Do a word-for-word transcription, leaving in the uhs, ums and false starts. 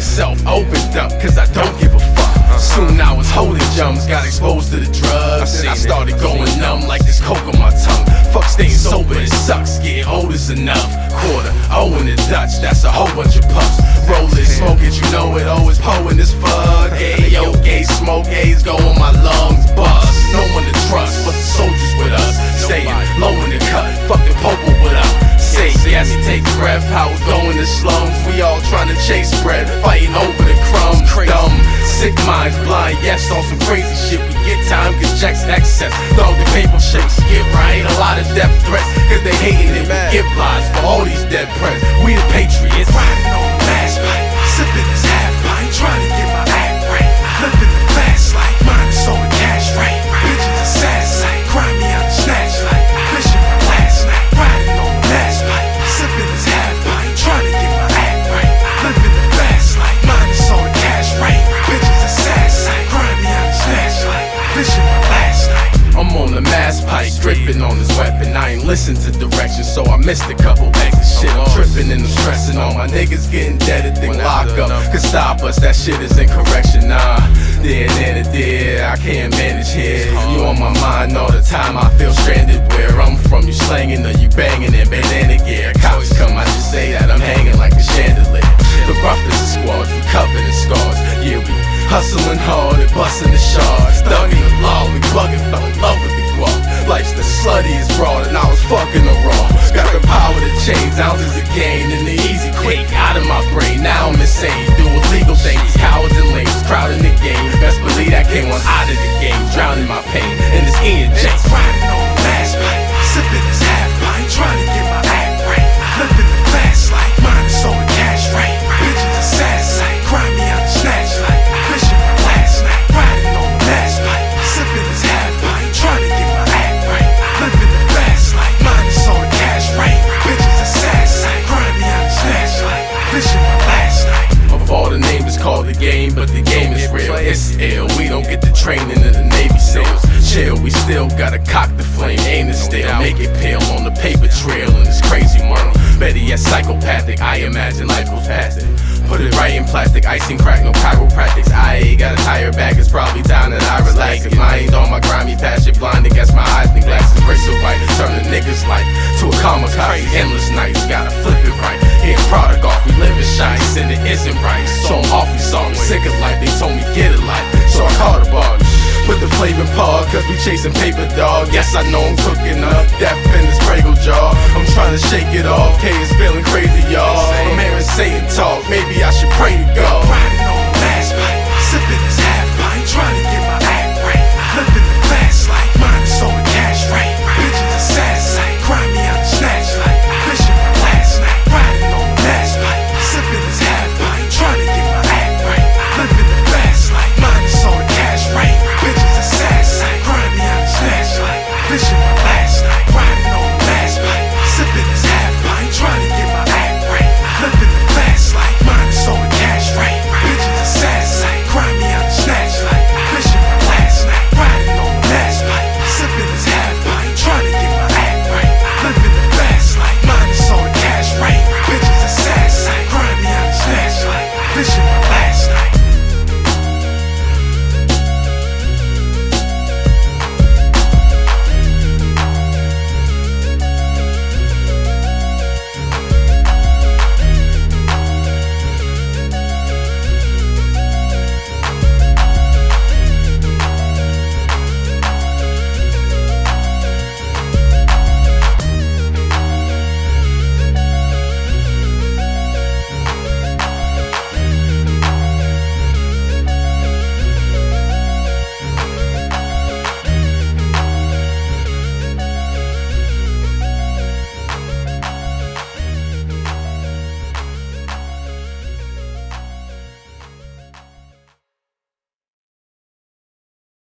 myself opened up, cause I don't give a fuck. Soon I was holding jumps, got exposed to the drugs, and I started going numb like this coke on my tongue. Fuck staying sober, it sucks, getting old is enough. Quarter, oh in the Dutch, that's a whole bunch of puffs. Roll it, smoke it, you know it, always poeing this fuck. Hey, yo, gay smoke, A's go on my lungs, bust. No one to trust, but the soldiers with us. Staying low in the cut, fuck the popo with us. Say, yes, he takes breath, how we go in the slums. We all trying to chase bread, fighting over the crumbs. Dumb, sick minds, blind, yes, on some crazy shit. We get time, cause checks excess. Dog the paper shakes, get right. A lot of death threats, cause they hating it. We give lies for all these dead press. We the patriots, riding on the last pipe, sipping this half pint, trying to get my act right. Living the fast life, mine is on the cash right. Bitches a sad sight, cry me out the snatch light. Fishing my last night, riding on the last pipe, sipping this half pint, trying to get my act right. Living the fast life, mine is on the cash right. Bitches a sad sight, cry me out the snatch light. Fishing my last night. I'm on the mass pipe, dripping on this weapon. I ain't listen to directions, so I missed a couple extra shit. I'm tripping and I'm stressing. All my niggas getting dead at the lock up. Could stop us, that shit is in correction. Nah, there and there, I can't manage here. You on my mind all the time, I feel stranded. Where I'm from, you slanging or you banging in bandana gear. Cops come, I just say that I'm hanging like a chandelier. The roughest of squads, we covered in scars. Yeah, we hustling hard and busting the shards. Thugging the law, we bugging, fell in love with the guap. Life's the sluttiest broad and I was fucking her raw. Got the power to change, ounces of gain and the easy quick out of my brain. Now I'm insane, do illegal things, cowards and lames, crowding the game. Best believe that came one out of the game, drowning my pain. And this Ian Jakes riding on the last pipe, sipping this half pint, trying to get my act right. Living the fast life, mine is on the cash right. Bitches a sad sight, cry me out the snatch light. Fishing my last night, riding on the last pipe, sipping this half pint, trying to get my act right. Living the fast life, mine is on the cash right. Bitches a sad sight, cry me out the snatch light. Fishing my last night. Of all the names, it's called the game, but the game is real. It's ill. We don't get the training in the Navy SEALs. Chill, we still gotta cock the flame, aim it still, make it pale on the paper trail in this crazy world. Better yet, psychopathic. I imagine life goes past it. Put it right in plastic, icing crack, no chiropractics. I ain't got a tire back, it's probably time that I relax. Cause mine ain't on my grimy patch, it blind against my eyes, the glasses break so white. Turn a nigga's life to a kamikaze. Endless nights, gotta flip it right. Getting product off, we live in shine, and it isn't right. So I'm awfully sorry, sick of life, they told me get a life. So I called a bar. Put the flavor in pod, cause we chasing paper, dog. Yes, I know I'm cooking up death in this Prego jar. I'm trying to shake it off, K is feeling crazy, y'all. I'm hearing Satan talk, maybe I should pray to God. Riding on the last pipe, sipping this half pint, trying to get my act right. Living the fast life, mine is on the cash right. Bitches a sad sight, cry me out the snatch light. Fishing my last night, riding on the last pipe, sipping this half pint, trying to get my act right. Living the fast life, mine is on the cash right. Bitches a sad sight, cry me out the snatch light. Fishing my last night, riding on the last pipe, sipping this half pint, trying to get my act right. Living the fast life, mine is on the cash right. Bitches a sad sight, cry me out the snatch light. Fishing my last night, riding on the last pipe, sipping this half pint, trying to get my act right. Living the fast life, mine is on the cash right. Bitches a sad sight, cry me out the snatch light. Fishing